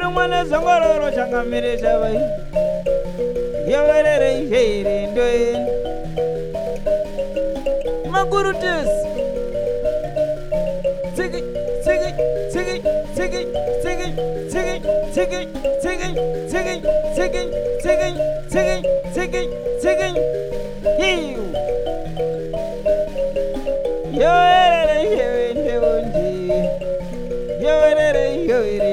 mwana zongororo changamire chavai yawerere here ndoe magurutus tsiki tsiki tsiki tsiki tsiki tsiki tsiki tsiki tsiki tsiki tsiki tsiki tsiki tsiki hiu yawerere here ndoe yawerere here